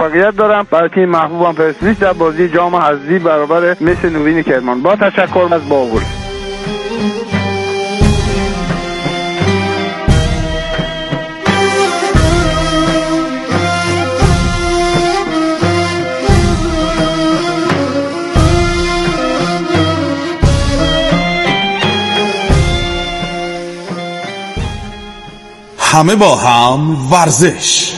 موفقیت دارم. برای تیم محبوبم پرسپولیس در بازی جام حذفی برابر مس نوین کرمان. با تشکر از باقور. همه با هم ورزش.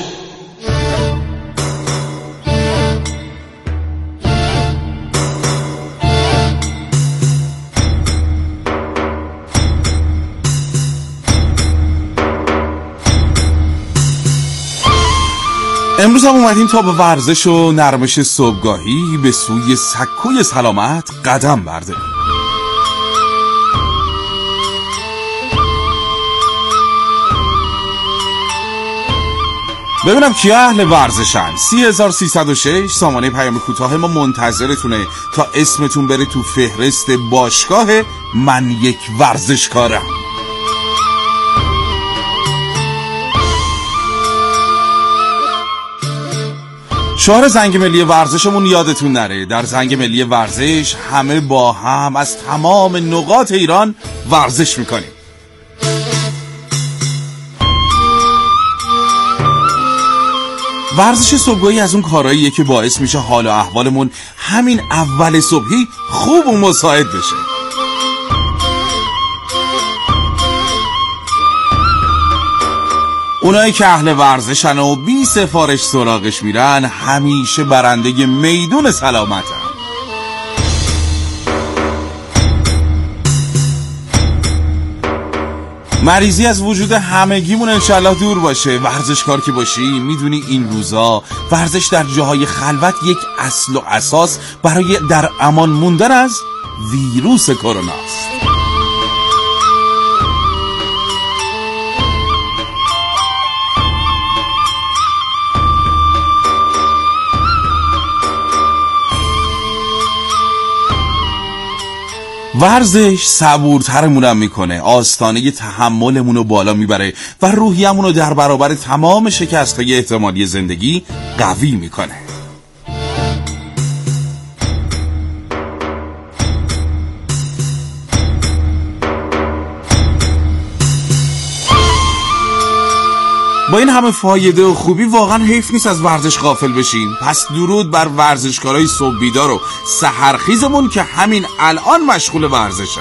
امروز هم اومدیم تا به ورزش و نرمش صبحگاهی به سوی سکوی سلامت قدم برداریم. ببینم کیا اهل ورزشن. 3306 سامانه پیام کوتاه ما منتظرتونه تا اسمتون بره تو فهرست باشگاه من یک ورزشکارم. شعار زنگ ملی ورزشمون یادتون نره. در زنگ ملی ورزش همه با هم از تمام نقاط ایران ورزش میکنیم. ورزش صبحگاهی از اون کارهاییه که باعث میشه حال و احوالمون همین اول صبحی خوب و مساعد بشه. اونایی که اهل ورزشن و بی سفارش سراغش میرن همیشه برنده میدون سلامتن. مریضی از وجود همگیمون انشالله دور باشه. ورزشکار که باشی میدونی این روزا ورزش در جاهای خلوت یک اصل و اساس برای در امان موندن از ویروس کرونا است. ورزش صبورترمونم میکنه، آستانه تحملمونو بالا میبره و روحیه‌مونو در برابر تمام شکست‌های احتمالی زندگی قوی میکنه. با این همه فایده و خوبی واقعا حیف نیست از ورزش غافل بشین. پس درود بر ورزشکارای صبح بیدار و سحرخیزمون که همین الان مشغول ورزشن.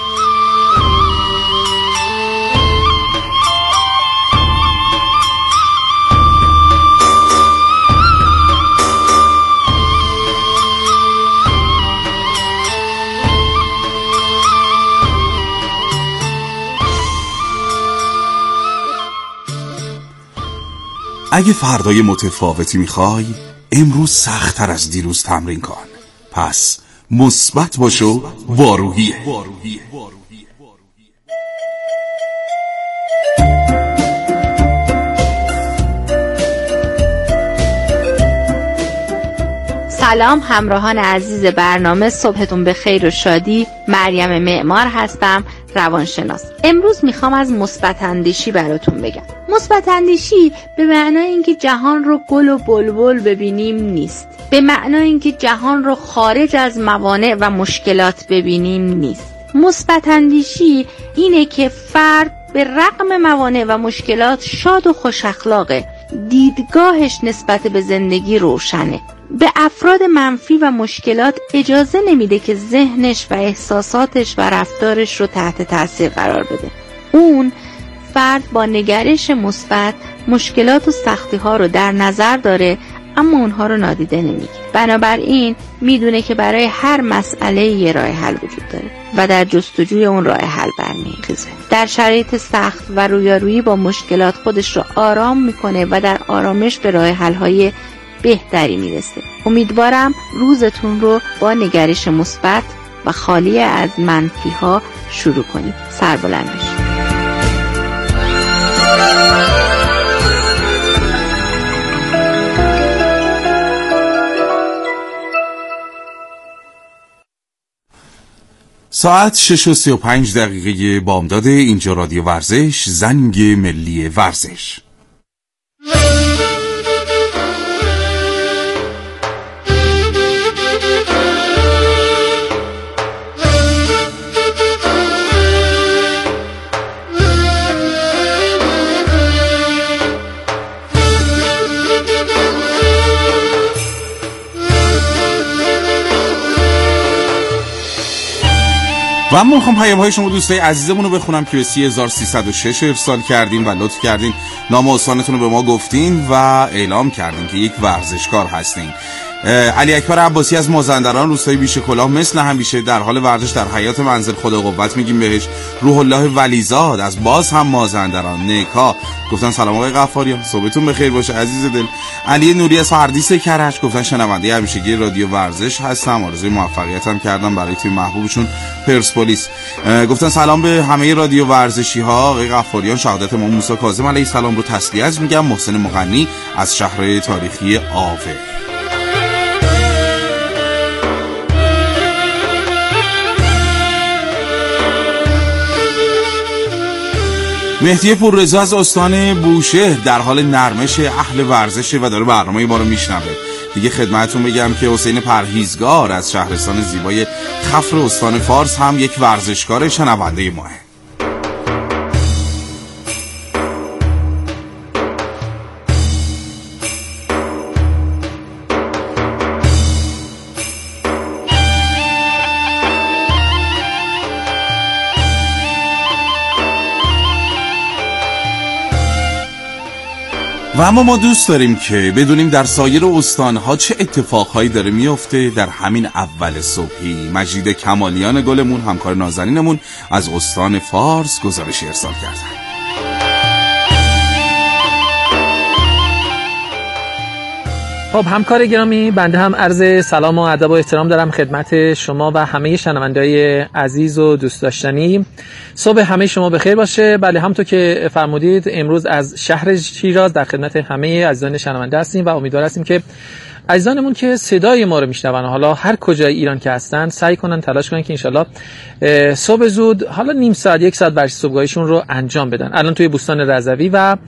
اگه فردای متفاوتی میخوای امروز سخت‌تر از دیروز تمرین کن. پس مثبت باش و با روحیه. سلام همراهان عزیز برنامه، صبحتون به خیر و شادی. مریم معمار هستم، روانشناس. امروز میخوام از مثبت اندیشی براتون بگم. مثبت اندیشی به معنای اینکه جهان رو گل و بلبل ببینیم نیست. به معنای اینکه جهان رو خارج از موانع و مشکلات ببینیم نیست. مثبت اندیشی اینه که فرد به رغم موانع و مشکلات شاد و خوش اخلاقه. دیدگاهش نسبت به زندگی روشنه. به افراد منفی و مشکلات اجازه نمیده که ذهنش و احساساتش و رفتارش رو تحت تاثیر قرار بده. اون فرد با نگرش مثبت مشکلات و سختی ها رو در نظر داره اما اونها رو نادیده نمیگیره. بنابراین میدونه که برای هر مسئله یه راه حل وجود داره و در جستجوی اون راه حل برمیخیزه. در شرایط سخت و رویارویی با مشکلات خودش رو آرام میکنه و در آرامش به راه حل های بهتری میرسه. امیدوارم روزتون رو با نگرش مثبت و خالی از منفی ها شروع کنید. سربلند باشید. ساعت 6:35 بامداد. اینجا رادیو ورزش، زنگ ملی ورزش. و اما میخوام پیام‌های شما دوستای عزیزمون رو بخونم که به 3306 ارسال کردین و لطف کردین نام و استانتون رو به ما گفتین و اعلام کردین که یک ورزشکار هستین. علی اکبر عباسی از مازندران، روستای بیش کلاه، مثل همیشه در حال ورزش در حیات منزل خدا قوت میگیم بهش. روح الله ولیزاد از باز هم مازندران نکا گفتن سلام آقای غفاریان، صبحتون بخیر باشه عزیز دل. علی نوری از پردیس کرج گفتن شنونده همیشگی رادیو ورزش هستم، آرزوی موفقیت هم کردم برای تیم محبوبشون پرسپولیس. گفتن سلام به همه رادیو ورزشی ها. آقای غفاریان شهادت امام موسی کاظم علیه السلام رو تسلیت میگم. محسن مغنی از شهر تاریخی آوه. مهدی پوررضا از استان بوشهر در حال نرمش اهل ورزشه و داره برنامه ما رو میشنوه. دیگه خدمتتون بگم که حسین پرهیزگار از شهرستان زیبای خفر استان فارس هم یک ورزشکار شنونده ماه. و اما ما دوست داریم که بدونیم در سایر استانها چه اتفاقهایی داره میفته در همین اول صبحی. مجید کمالیان گلمون همکار نازنینمون از استان فارس گزارش ارسال کردن. خب همکار گرامی، بنده هم عرض سلام و ادب و احترام دارم خدمت شما و همه شنونده‌های عزیز و دوست داشتنی. صبح همه شما بخیر باشه. بله همونطور که فرمودید امروز از شهر شیراز در خدمت همه عزیزان شنونده هستیم و امیدوار هستیم که عزیزانمون که صدای ما رو میشنون حالا هر کجای ایران که هستن سعی کنن تلاش کنن که انشالله صبح زود حالا نیم ساعت یک ساعت ورزش صبحگاهیشون رو انجام بدن. الان توی بوستان رضوی و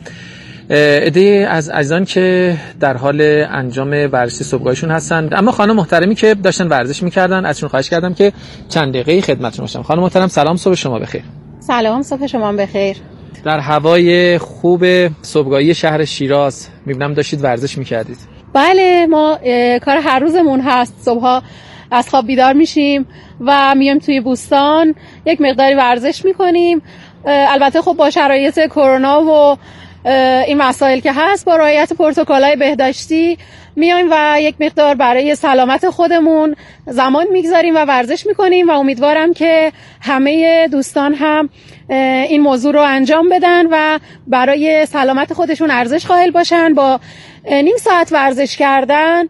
عده از عزیزان که در حال انجام ورزش صبحگاهیشون هستن. اما خانم محترمی که داشتن ورزش میکردن ازشون خواهش کردم که چند دقیقه خدمتتون باشم. خانم محترم سلام، صبح شما بخیر. سلام، صبح شما بخیر. در هوای خوب صبحگاهی شهر شیراز میبینم داشتید ورزش میکردید. بله، ما کار هر روزمون هست. صبحها از خواب بیدار میشیم و میایم توی بوستان یک مقداری ورزش میکنیم. البته خب با شرایط کرونا و این مسائل که هست با رعایت پروتکل‌های بهداشتی میایم و یک مقدار برای سلامت خودمون زمان میگذاریم و ورزش میکنیم و امیدوارم که همه دوستان هم این موضوع رو انجام بدن و برای سلامت خودشون ارزش قائل باشن. با نیم ساعت ورزش کردن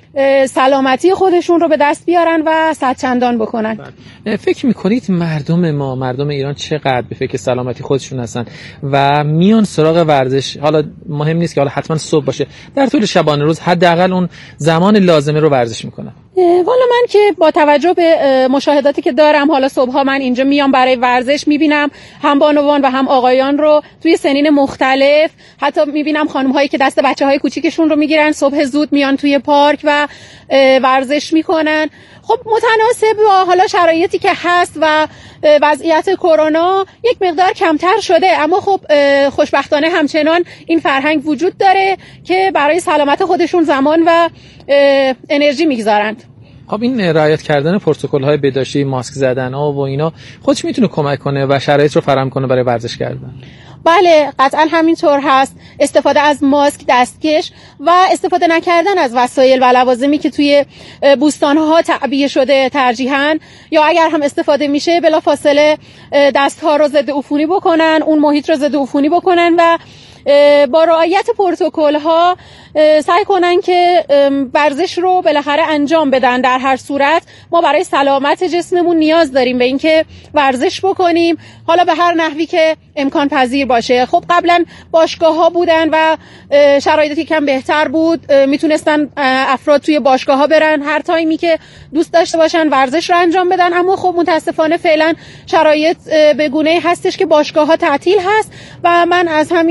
سلامتی خودشون رو به دست بیارن و صدچندان بکنن. فکر میکنید مردم ایران چقدر به فکر سلامتی خودشون هستن و میان سراغ ورزش؟ حالا مهم نیست که حالا حتما صبح باشه، در طول شبانه روز حداقل اون زمان لازمه رو ورزش میکنن. والا من که با توجه به مشاهداتی که دارم، حالا صبحها من اینجا میام برای ورزش، میبینم هم بانوان و هم آقایان رو توی سنین مختلف، حتی میبینم خانم هایی که دست بچه های کوچیکشون رو میگیرن صبح زود میان توی پارک و ورزش میکنن. خب متناسب با حالا شرایطی که هست و وضعیت کرونا یک مقدار کمتر شده، اما خب خوشبختانه همچنان این فرهنگ وجود داره که برای سلامت خودشون زمان و انرژی میگذارند. خب این رعایت کردن پروتکل‌های بهداشتی، ماسک زدن و اینا خودش میتونه کمک کنه و شرایط رو فراهم کنه برای ورزش کردن؟ بله قطعا همینطور هست. استفاده از ماسک، دستکش و استفاده نکردن از وسایل و لوازمی که توی بوستان‌ها تعبیه شده ترجیحاً، یا اگر هم استفاده میشه بلافاصله دست‌ها رو ضد عفونی بکنن، اون محیط رو ضد عفونی بکنن و با رعایت پروتکل‌ها سعی کنن که ورزش رو بالاخره انجام بدن. در هر صورت ما برای سلامت جسممون نیاز داریم به اینکه ورزش بکنیم، حالا به هر نحوی که امکان پذیر باشه. خب قبلا باشگاه‌ها بودن و شرایطی کم بهتر بود، میتونستن افراد توی باشگاه‌ها برن هر تایمی که دوست داشته باشن ورزش رو انجام بدن، اما خب متاسفانه فعلا شرایط به گونه‌ای هستش که باشگاه‌ها تعطیل هست و من از همینجا دعوت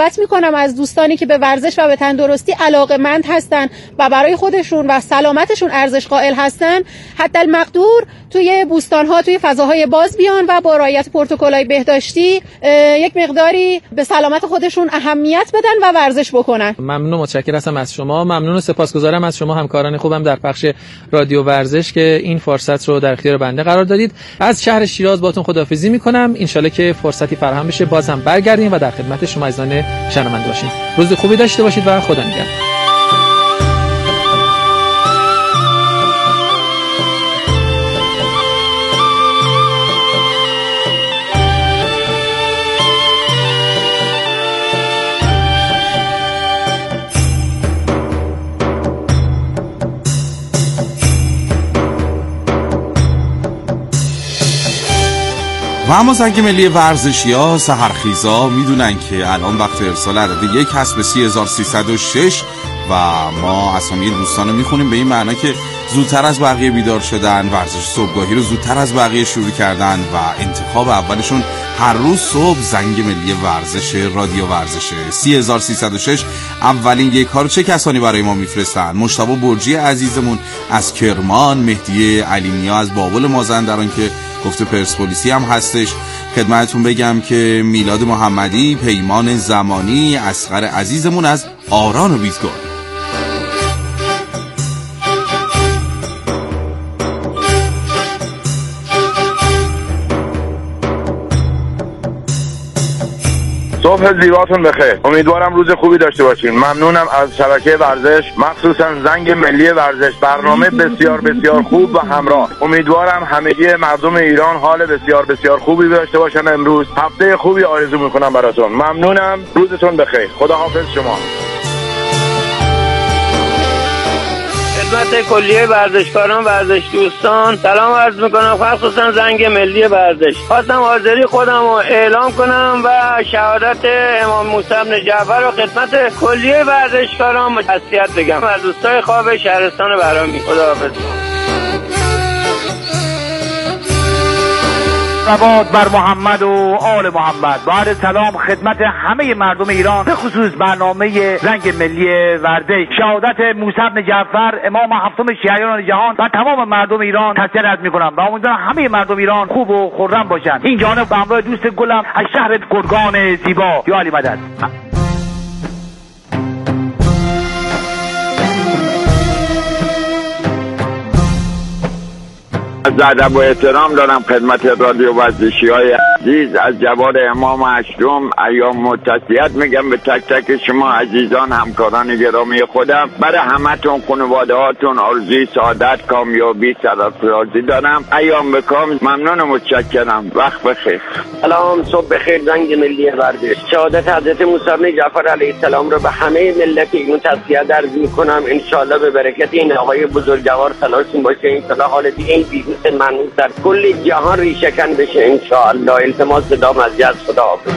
دعوت میکنم از دوستانی که به ورزش و به تندرستی علاقه‌مند هستن و برای خودشون و سلامتشون ارزش قائل هستن، حتی المقدور توی بوستان‌ها، توی فضاهای باز بیان و با رعایت پروتکل‌های بهداشتی یک مقداری به سلامت خودشون اهمیت بدن و ورزش بکنن. ممنون، متشکرم از شما. ممنون و سپاسگزارم از شما همکاران خوبم در بخش رادیو ورزش که این فرصت رو در اختیار بنده قرار دادید. از شهر شیراز باهاتون خداحافظی می‌کنم. ان شاءالله که فرصتی فراهم بشه باز هم برگردیم و در خدمت شما عزیزان شنونده باشیم. روز خوبی داشته باشید و خدا نگهدار. و اما زنگ ملی ورزشی‌ها سحرخیزا میدونن که الان وقت ارسال عدد 1 هست به 30306 و ما اسامی دوستان رو میخونیم به این معنا که زودتر از بقیه بیدار شدن، ورزش صبحگاهی رو زودتر از بقیه شروع کردن و انتخاب اولشون هر روز صبح زنگ ملی ورزش رادیو ورزشه. 30306 اولین یک ها رو چه کسانی برای ما میفرستن؟ مجتبی برجی عزیزمون از کرمان، مهدی علیمیا از بابل مازندران که گفته پرسپولیسی هم هستش. خدمتتون بگم که میلاد محمدی، پیمان زمانی، اصغر عزیزمون از آران و بیتگاه. صبح زیباتون بخیر. امیدوارم روز خوبی داشته باشین. ممنونم از شبکه ورزش، مخصوصا زنگ ملی ورزش. برنامه بسیار بسیار خوب و همراه. امیدوارم همگی مردم ایران حال بسیار بسیار خوبی داشته باشن. امروز هفته خوبی آرزو میکنم براتون. ممنونم، روزتون بخیر. خداحافظ شما. خدمت کلیه ورزشکاران، ورزش دوستان سلام عرض میکنم، خصوصا زنگ ملی ورزش. خواستم حاضری خودم رو اعلام کنم و شهادت امام موسی بن جعفر رو خدمت کلیه ورزشکاران تسلیت بگم. از دوستای خواب شهرستان بهرامی. خداحافظ. صلوات بر محمد و آل محمد. بعد سلام خدمت همه مردم ایران، به خصوص برنامه زنگ ملی ورزش. شهادت موسی بن جعفر امام هفتم شیعیان جهان و تمام مردم ایران تسلیت عرض می‌کنم و امیدوارم همه مردم ایران خوب و خرم باشن. این جانب به همراه دوست گلم از شهر گرگان زیبا. یا علی مدد. از ادب و احترام دارم خدمت رادیو ورزشی‌های عزیز. از جواد امام هشتم ایام تسلیت میگم به تک تک شما عزیزان، همکاران گرامی خودم. برای همتون، خانواده‌هاتون آرزوی سعادت، کامیابی، سرافرازی دارم. ایام بکام. ممنون و متشکرم. وقت بخیر. سلام، صبح بخیر. زنگ ملی ورزش. شهادت حضرت موسی بن جعفر علیه السلام رو به همه ملت ایران تسلیت عرض می‌کنم. ان شاءالله به برکت این آقای بزرگوار صلاحشون باشه، ان شاءالله حال دیگه این ویروس منحوس در کل جهان ریشه‌کن بشه ان شاءالله. التماس دام از جهت خدا حافظ.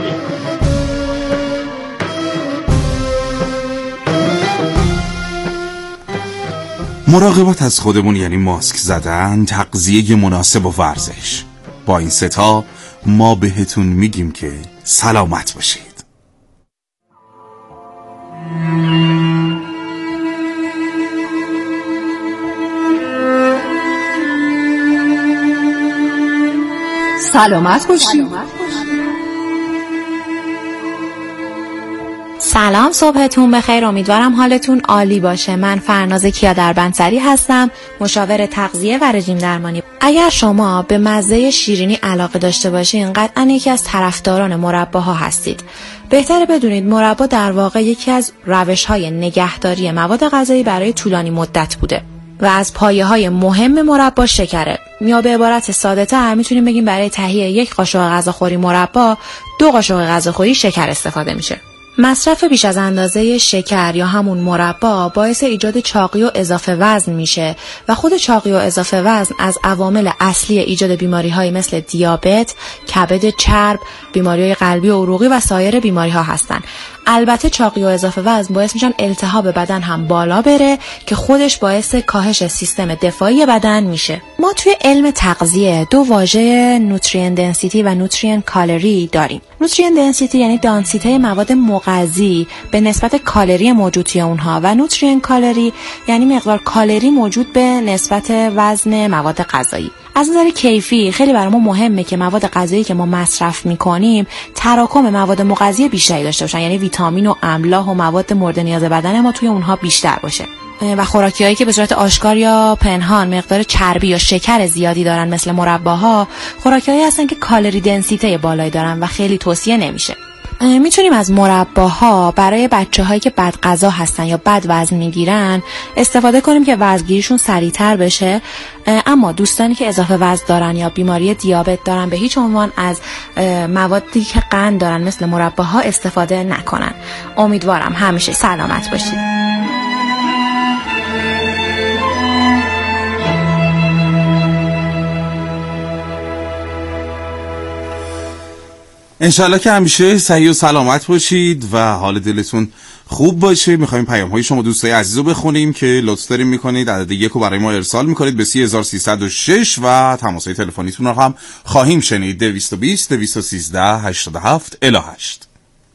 مراقبت از خودمون یعنی ماسک زدن، تغذیه مناسب و ورزش. با این ستا ما بهتون میگیم که سلامت باشید. سلامت باشید. سلام، صبحتون بخیر. امیدوارم حالتون عالی باشه. من فرناز کیا دربندسری هستم، مشاور تغذیه و رژیم درمانی. اگر شما به مزه شیرینی علاقه داشته باشین، قطعا یکی از طرفداران مرباها هستید. بهتره بدونید مربا در واقع یکی از روش‌های نگهداری مواد غذایی برای طولانی مدت بوده و از پایه‌های مهم مربا شکره. یا به عبارت ساده‌تر میتونیم بگیم برای تهیه یک قاشق غذاخوری مربا 2 قاشق غذاخوری شکر استفاده میشه. مصرف بیش از اندازه شکر یا همون مربا باعث ایجاد چاقی و اضافه وزن میشه و خود چاقی و اضافه وزن از عوامل اصلی ایجاد بیماری‌های مثل دیابت، کبد چرب، بیماری‌های قلبی و عروقی و سایر بیماری‌ها هستن. البته چاقی و اضافه وزن باعث میشن التهاب بدن هم بالا بره که خودش باعث کاهش سیستم دفاعی بدن میشه. ما توی علم تغذیه 2 واژه نوتریئنت دنسیتی و نوتریئنت کالری داریم. نوترین دنسیتی یعنی دانسیته مواد مغذی به نسبت کالری موجود توی اونها و نوترین کالری یعنی مقدار کالری موجود به نسبت وزن مواد غذایی. از نظر کیفی خیلی برامون مهمه که مواد غذایی که ما مصرف میکنیم تراکم مواد مغذی بیشتری داشته باشن، یعنی ویتامین و املاح و مواد مورد نیاز بدن ما توی اونها بیشتر باشه. و خوراکیایی که به صورت آشکار یا پنهان مقدار چربی یا شکر زیادی دارن مثل مرباها، خوراکیایی هستن که کالری دنسیته بالایی دارن و خیلی توصیه نمیشه. میتونیم از مرباها برای بچه‌هایی که بد غذا هستن یا بد وزن میگیرن استفاده کنیم که وزنگیریشون سریعتر بشه، اما دوستانی که اضافه وزن دارن یا بیماری دیابت دارن به هیچ عنوان از موادی که قند دارن مثل مرباها استفاده نکنن. امیدوارم همیشه سلامت باشید. انشالله که همیشه صحیح و سلامت باشید و حال دلتون خوب باشه. میخوایم پیام های شما دوستای عزیز رو بخونیم که لطف داریم میکنید عدد 1 رو برای ما ارسال میکنید به 3306 و تماس های تلفنیتون رو هم خواهیم شنید 220 213 87 الی 8.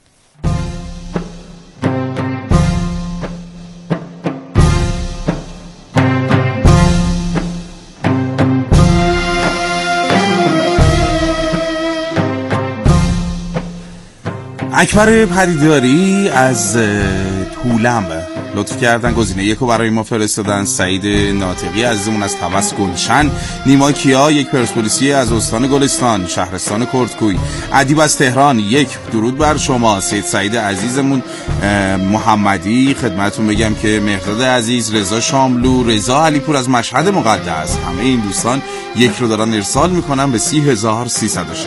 اکبر پدیداری از طولم لطف کردن گزینه 1 رو برای ما فرستادن. سعید ناطقی عزیزمون از طبس گلشن، نیما کیا یک پرسپولیسی از استان گلستان شهرستان کردکوی، ادیب از تهران 1 درود بر شما. سید سعید عزیزمون محمدی خدمتتون بگم که مهرداد عزیز، رضا شاملو، رضا علیپور از مشهد مقدس، همه این دوستان 1 رو دارن ارسال میکنن به 30306.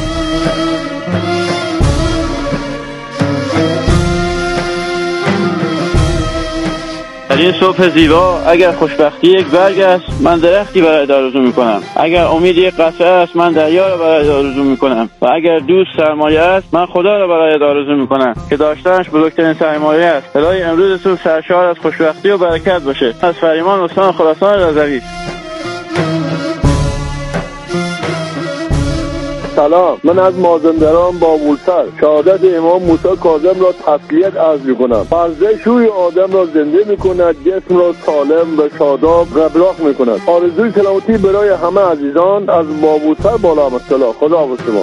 در این صبح زیبا اگر خوشبختی یک برگ است من درختی برای آرزو میکنم، اگر امید یک قطره است من دریا را برای آرزو میکنم و اگر دوست سرمایه است من خدا را برای آرزو میکنم که داشتنش بزرگترین سرمایه است. الهی امروزتون سرشار از خوشبختی و برکت باشه. از فریمان استان خراسان رضوی. سلام، من از مازندران با بولتر شهادت امام موسی کاظم را تسلیت عرض میکنم. ورزش روی آدم را زنده میکند، جسم را سالم و شاداب ربراق میکند. آرزوی سلامتی برای همه عزیزان از بابوتر بالا مسئله. خدا حافظ شما.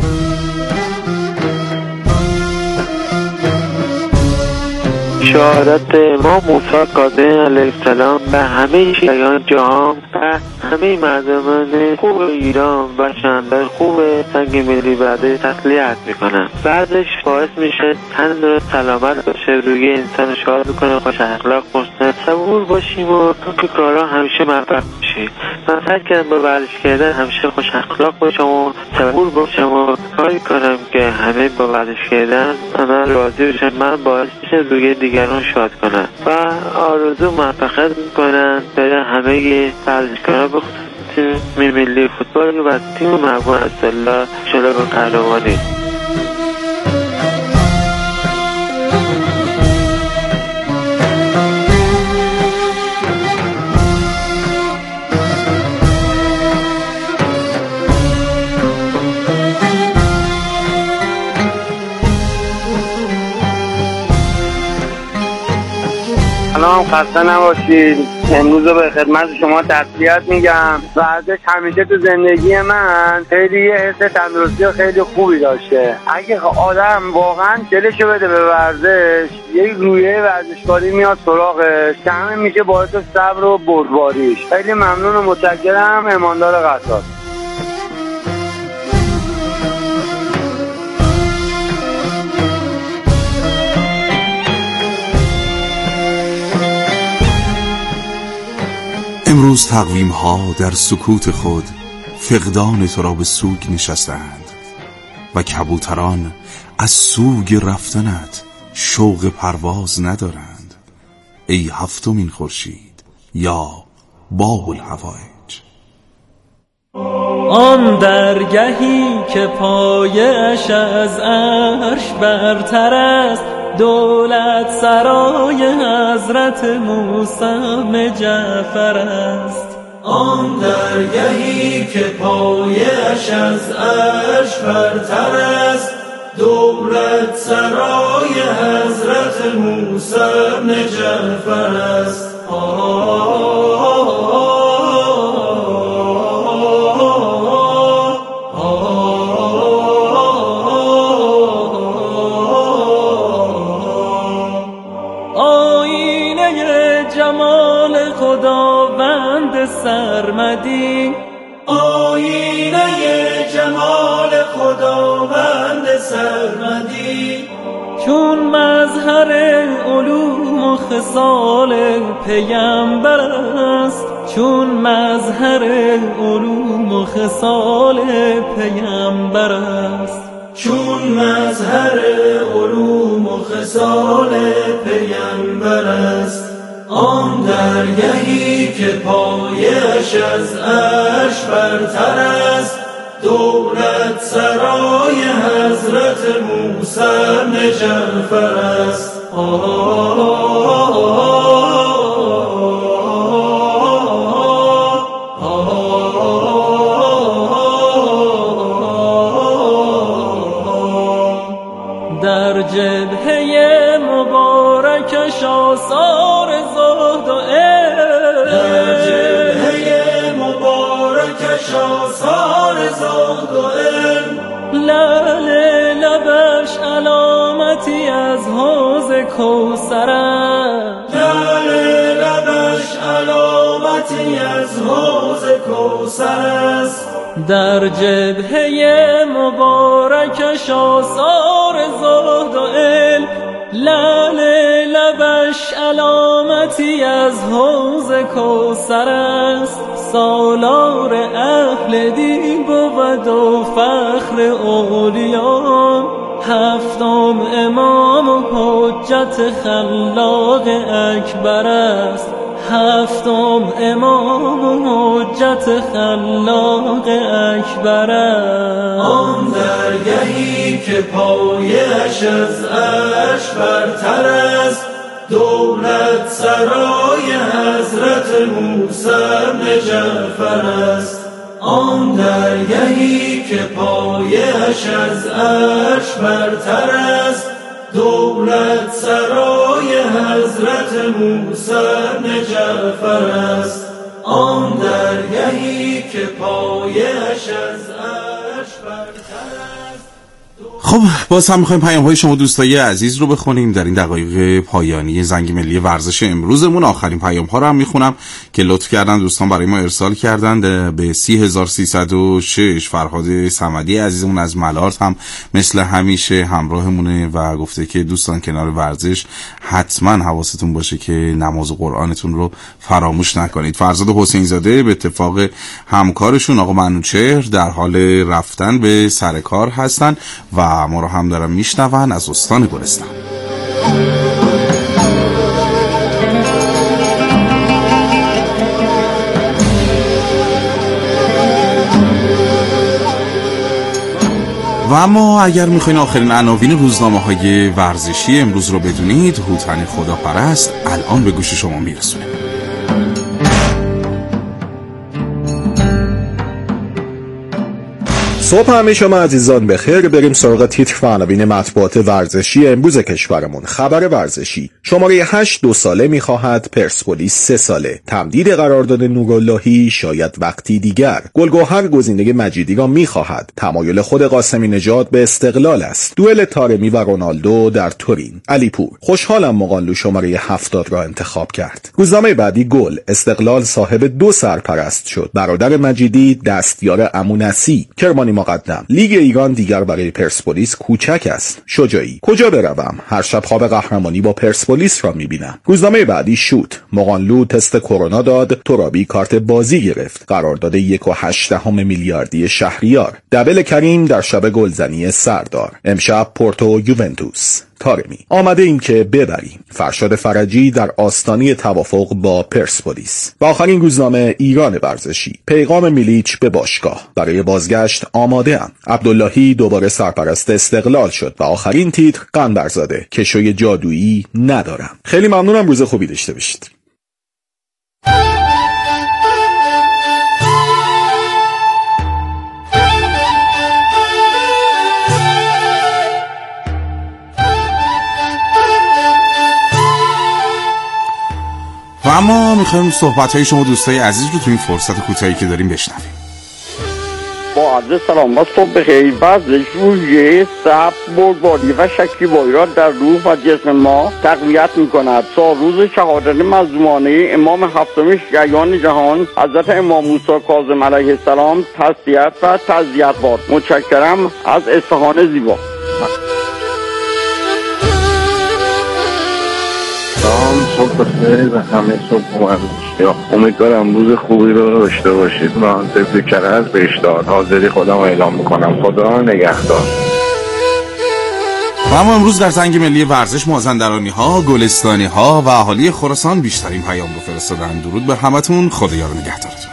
شهادت امام موسی کاظم علیه السلام به همه شیعیان جهان و همه مردمان خوب ایران و شهروندان خوب سنگ ملی برده تسلیت میکنم. ورزش باعث میشه تن رو سلامت باشه، روی انسان شاد میکنه، خوش اخلاق باشه، صبور باشیم و تو کارا همیشه موفق باشیم. من سعی کردم با ورزش کردن همیشه خوش اخلاق باشم و صبور باشم و کاری کنم که همه با ورزش کردن من راضی باشن، من باعث میشه روی دیگران شاد کنن و آرزو موفقیت میکنن برای همه ورزشکاران به خصوص تیم ملی فوتبال و تیم مرحوم عبدالله شلو قهرمانی. سلام، خسته نباشید. امروز به خدمت شما تسلیت میگم. ورزش همیشه تو زندگی من خیلی یه حس تندرستی خیلی خوبی داشته. اگه آدم واقعا دلشو بده به ورزش، یک رویه ورزشکاری میاد سراغش که همه میشه باعث صبر و بردباریش. خیلی ممنون و متشکرم. ایماندار قصاص. امروز تقویم ها در سکوت خود فقدان تو را به سوگ نشستند و کبوتران از سوگ رفتنت شوق پرواز ندارند. ای هفتمین خورشید یا باب الحوائج. آن درگهی که پایش از عرش برتر است، دولت سرای حضرت موسی جعفر است. آن درگهی که پایش از عرش برتر است، دولت سرای حضرت موسی بن جعفر است. آینه جمال خداوند سرمدی، آینه جمال خداوند سرمدی، چون مظهر علوم و خصال پیامبر است، چون مظهر علوم و خصال پیامبر است، چون مظهر علوم و خصال پیامبر است. آن درگهی که پایش از عرش برتر است، دولت سرای حضرت موسی بن جعفر است. در جبهه مبارکش آثار زهد و علم، در جبهه مبارکش آثار زهد و علم، لعل لبش علامتی از حوض کوثر است، لعل لبش علامتی از حوض کوثر است. در جبهه مبارکش آثار زهد و علم، لعل لبش علامتی از حوض کوثر است. سالار اهل دین بود و فخر اولیان، هفتم امام و حجت خلاق اکبر است، هفتم امام و حجت خلاق اکبر است. آن درگهی که پایش از عرش برتر است، دولت سرای حضرت موسی بن جعفر است. آن درگهی که پایش از عرش برتر است، دولت سرای حضرت موسی بن جعفر است. آن درگهی که پایش از عرش برتر است. خب باز هم میخوایم پیام های شما دوستای عزیز رو بخونیم در این دقایق پایانی زنگ ملی ورزش امروزمون. آخرین پیام ها رو هم میخونم که لطف کردن دوستان برای ما ارسال کردن به 30306. فرهاد صمدی عزیزمون از ملارد هم مثل همیشه همراهمونه و گفته که دوستان کنار ورزش حتما حواستون باشه که نماز و قرآنتون رو فراموش نکنید. فرزاد حسین زاده به اتفاق همکارشون آقا منوچهر در حال رفتن به سر کار هستن و ما رو هم دارن میشنون از استان گلستان. و اما اگر میخواین آخرین عناوین روزنامه های ورزشی امروز رو بدونید، هوتن خداپرست الان به گوش شما میرسونه. صبح همه شما عزیزان بخیر. بریم سراغ تیتر و عناوین مطبوعات ورزشی امروز کشورمون. خبر ورزشی: شماره 8 2 ساله میخواهد، پرسپولیس 3 ساله. تمدید قرارداد نوراللهی شاید وقتی دیگر. گلگوهر گزینه مجیدی را میخواهد. تمایل خود قاسمی نژاد به استقلال است. دوئل طارمی و رونالدو در تورین. علیپور: خوشحالم مقانلو شماره 70 را انتخاب کرد. روزنامه بعدی گل: استقلال صاحب 2 سرپرست شد. برادر مجیدی دستیار عمونسی. کرمانی مقدم: لیگ ایران دیگر برای پرسپولیس کوچک است. شجاعی: کجا بروم؟ هر شب خواب قهرمانی با پرسپولیس را میبینم. روزنامه بعدی شوت: مقانلو تست کرونا داد، ترابی کارت بازی گرفت. قرارداد 1.8 میلیاردی شهریار. دبل کریم در شب گلزنی سردار. امشب پورتو یوونتوس. طارمی: آمده این که ببریم. فرشاد فرجی در آستانه توافق با پرسپولیس. و آخرین روزنامه ایران ورزشی: پیغام میلیچ به باشگاه: برای بازگشت آماده ام. عبداللهی دوباره سرپرست استقلال شد. و آخرین تیتر: قنبرزاده: کشوی جادویی ندارم. خیلی ممنونم، روز خوبی داشته باشید. اما میخوایم صحبت‌های شما دوستای عزیز رو تو این فرصت کوتاهی که داریم بشنویم. با عرض سلام و صبح بخیر. ورزش روحیه صبر، بردباری و شکیبایی را در روح و جسم ما تقویت می‌کند تا روز شهادت مظلومانه امام هفتم شیعیان جهان حضرت امام موسی کاظم علیه السلام تسلیت و تعزیت باد. متشکرم از اصفهان زیبا. صبح بخیر و همه صبح ورزشی. امیدوارم روز خوبی رو داشته باشید. من طفل کرج بهشتاد حاضری خودم اعلام میکنم. خدا نگهدار. و اما امروز در زنگ ملی ورزش مازندرانی ها، گلستانی ها و اهالی خراسان بیشترین پیام رو فرستادن. درود بر همتون، خدایا رو نگهدارتون.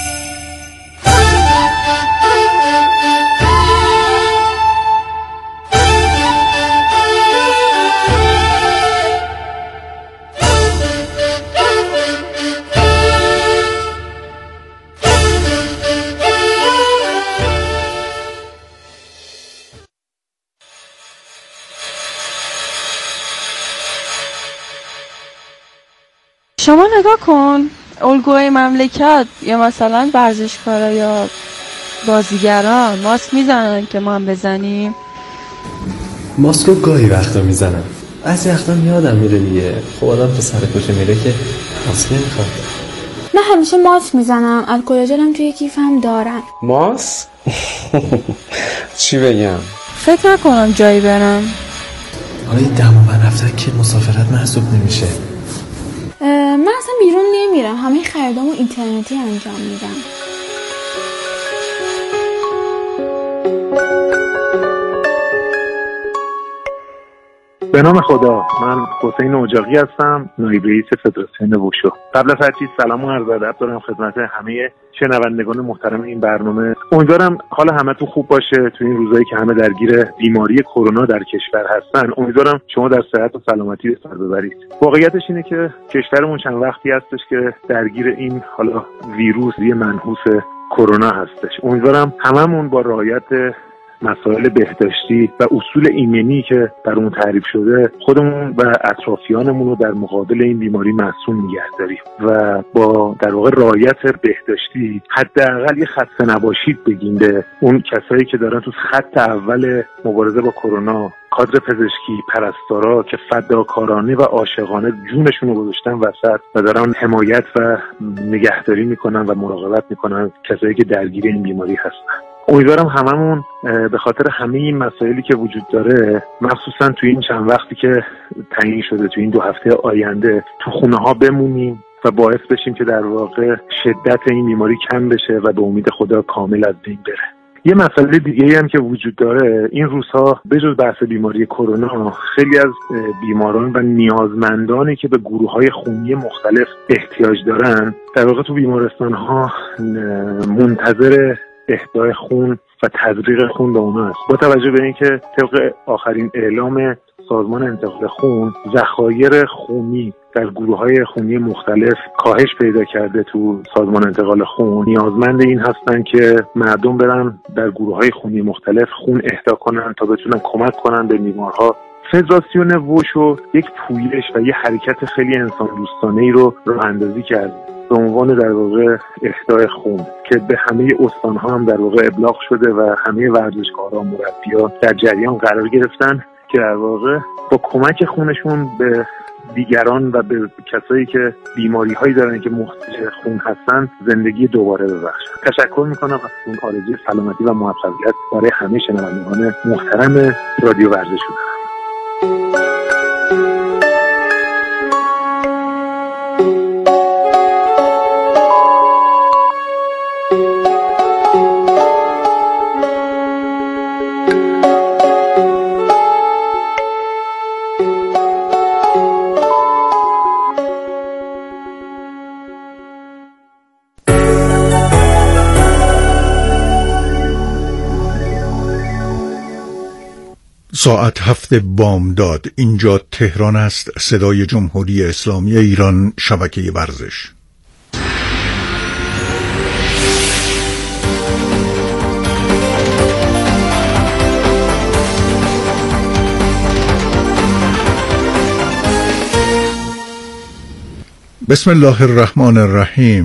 شما نگاه کن، الگوی مملکت یا مثلا ورزشکارا یا بازیگران ماسک میزنن که ما هم بزنیم. ماسکو گاهی وقتا میزنن، از وقتا یادم میره دیگه. خب آدم تو سر کوچه میره که ماسک نمیخواد. نه همیشه ماسک میزنم، الکل جلم توی کیفم دارم. ماسک؟ چی بگم؟ فکر نکنم جایی برم. حالا این دماوند رفتن که مسافرت محسوب نمیشه. من اصلا بیرون نمیرم، همه خریدامو اینترنتی انجام میدم. به نام خدا، من حسین اجاقی هستم، نایب رئیس فدراسیون ووشو. قبل از هر چیز سلام و عرض ادب دارم خدمت همه شنوندگان محترم این برنامه. امیدوارم حال همتون خوب باشه تو این روزایی که همه درگیر بیماری کرونا در کشور هستن. امیدوارم شما در صحت و سلامتی سر ببرید. واقعیتش اینه که کشورمون چند وقتی هستش که درگیر این حالا ویروسی منحوس کرونا هستش. امیدوارم هممون با رعایت مسائل بهداشتی و اصول ایمنی که در اون تعریف شده خودمون و اطرافیانمون رو در مقابل این بیماری معصوم نگه داریم و با در واقع رعایت بهداشتی حداقل یه خسته نباشید بگیم به اون کسایی که دارن تو خط اول مبارزه با کرونا، کادر پزشکی، پرستارا که فداکارانه و عاشقانه جونشون رو گذاشتن وسط و دارن حمایت و نگهداری میکنن و مراقبت میکنن کسایی که درگیر این بیماری هستن. امیدوارم هممون به خاطر همه این مسائلی که وجود داره، مخصوصا تو این چند وقتی که تعیین شده تو این 2 هفته آینده، تو خونه ها بمونیم و باعث بشیم که در واقع شدت این بیماری کم بشه و به امید خدا کامل از بین بره. یه مسئله دیگه هم که وجود داره این روزها به جز بحث بیماری کرونا، خیلی از بیماران و نیازمندانی که به گروه‌های خونی مختلف احتیاج دارن در واقع تو بیمارستان‌ها منتظر اهدای خون و تزریق خون به اونا است. با توجه به اینکه طبق آخرین اعلام سازمان انتقال خون، ذخایر خونی در گروه‌های خونی مختلف کاهش پیدا کرده تو سازمان انتقال خون، نیازمند این هستن که مردم برن در گروه‌های خونی مختلف خون اهدا کنن تا بتونن کمک کنن به بیمارها. فدراسیون ووشو یک پویش و یک حرکت خیلی انسان دوستانه‌ای رو راه اندازی کرد به عنوان در واقع اهدای خون که به همه استان‌ها هم در واقع ابلاغ شده و همه ورزشکاران، مربیان در جریان قرار گرفتن که در واقع با کمک خونشون به دیگران و به کسایی که بیماری‌هایی دارن که محتاج خون هستن زندگی دوباره ببخشن. تشکر می‌کنم از اون آرزوی سلامتی و موفقیت برای همه شنوندگان محترم رادیو ورزش دارم. ساعت 7 بامداد. اینجا تهران است. صدای جمهوری اسلامی ایران، شبکه ورزش. بسم الله الرحمن الرحیم.